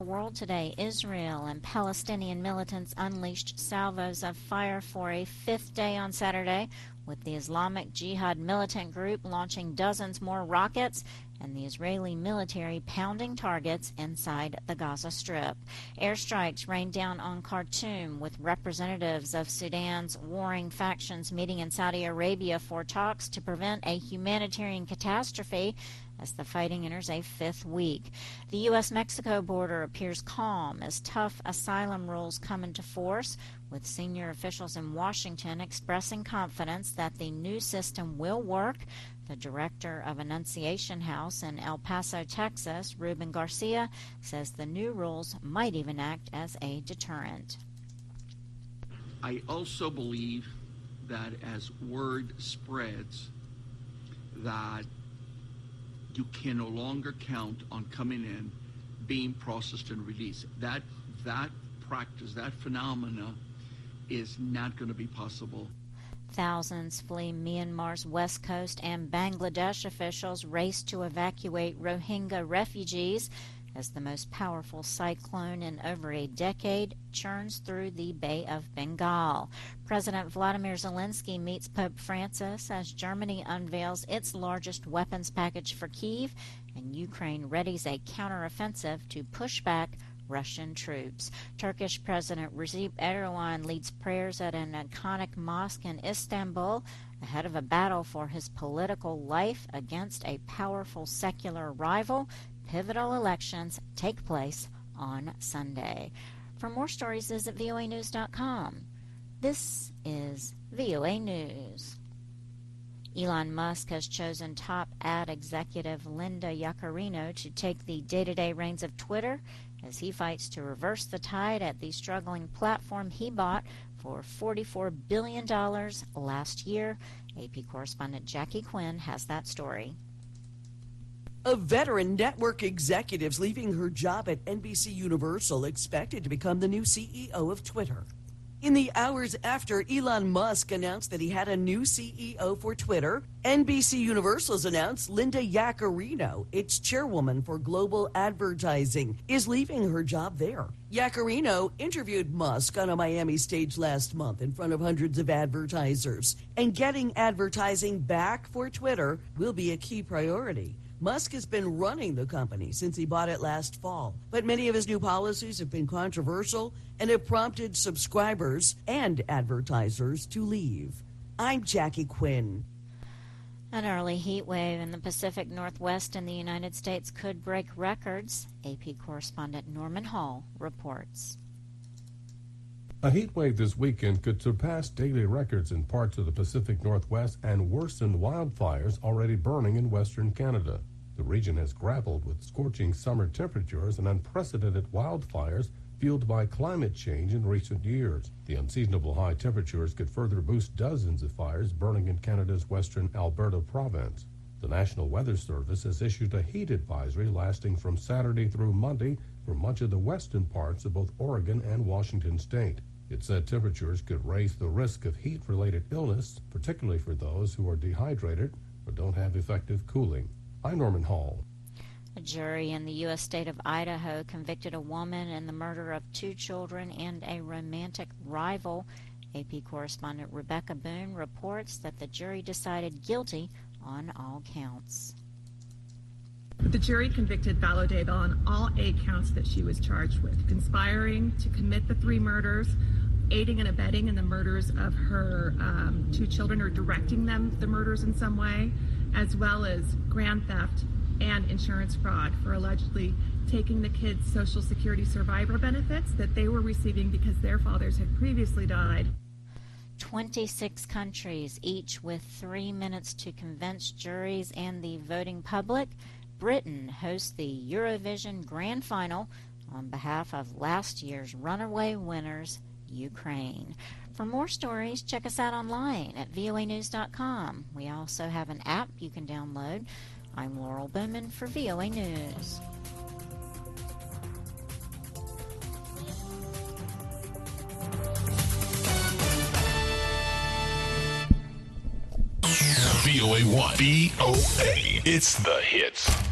World today, Israel and Palestinian militants unleashed salvos of fire for a fifth day on Saturday, with the Islamic Jihad militant group launching dozens more rockets and the Israeli military pounding targets inside the Gaza Strip. Airstrikes rained down on Khartoum, with representatives of Sudan's warring factions meeting in Saudi Arabia for talks to prevent a humanitarian catastrophe as the fighting enters a fifth week. The U.S.-Mexico border appears calm as tough asylum rules come into force, with senior officials in Washington expressing confidence that the new system will work. The director of Annunciation House in El Paso, Texas, Ruben Garcia, says the new rules might even act as a deterrent. I also believe that as word spreads that you can no longer count on coming in, being processed and released. That practice, that phenomena is not going to be possible. Thousands flee Myanmar's west coast, and Bangladesh officials race to evacuate Rohingya refugees as the most powerful cyclone in over a decade churns through the Bay of Bengal. President Vladimir Zelensky meets Pope Francis as Germany unveils its largest weapons package for Kyiv, and Ukraine readies a counteroffensive to push back Russian troops. Turkish President Recep Erdogan leads prayers at an iconic mosque in Istanbul ahead of a battle for his political life against a powerful secular rival. Pivotal elections take place on Sunday. For more stories, visit voanews.com. This is VOA News. Elon Musk has chosen top ad executive Linda Yaccarino to take the day-to-day reins of Twitter as he fights to reverse the tide at the struggling platform he bought for $44 billion last year. AP correspondent Jackie Quinn has that story. A veteran network executive's leaving her job at NBC Universal, expected to become the new CEO of Twitter. In the hours after Elon Musk announced that he had a new CEO for Twitter, NBC Universal's announced Linda Yaccarino, its chairwoman for global advertising, is leaving her job there. Yaccarino interviewed Musk on a Miami stage last month in front of hundreds of advertisers, and getting advertising back for Twitter will be a key priority. Musk has been running the company since he bought it last fall, but many of his new policies have been controversial and have prompted subscribers and advertisers to leave. I'm Jackie Quinn. An early heat wave in the Pacific Northwest in the United States could break records. AP correspondent Norman Hall reports. A heat wave this weekend could surpass daily records in parts of the Pacific Northwest and worsen wildfires already burning in western Canada. The region has grappled with scorching summer temperatures and unprecedented wildfires fueled by climate change in recent years. The unseasonable high temperatures could further boost dozens of fires burning in Canada's western Alberta province. The National Weather Service has issued a heat advisory lasting from Saturday through Monday for much of the western parts of both Oregon and Washington state. It said temperatures could raise the risk of heat-related illness, particularly for those who are dehydrated or don't have effective cooling. I'm Norman Hall. A jury in the U.S. state of Idaho convicted a woman in the murder of 2 children and a romantic rival. AP correspondent Rebecca Boone reports that the jury decided guilty on all counts. The jury convicted Valadeva on all 8 counts that she was charged with: conspiring to commit the 3 murders, aiding and abetting in the murders of her 2 children or directing them the murders in some way, as well as grand theft and insurance fraud for allegedly taking the kids' Social Security survivor benefits that they were receiving because their fathers had previously died. 26 countries, each with 3 minutes to convince juries and the voting public. Britain hosts the Eurovision Grand Final on behalf of last year's runaway winners, Ukraine. For more stories, check us out online at voanews.com. We also have an app you can download. I'm Laurel Bowman for VOA News. VOA1. VOA. It's the hits.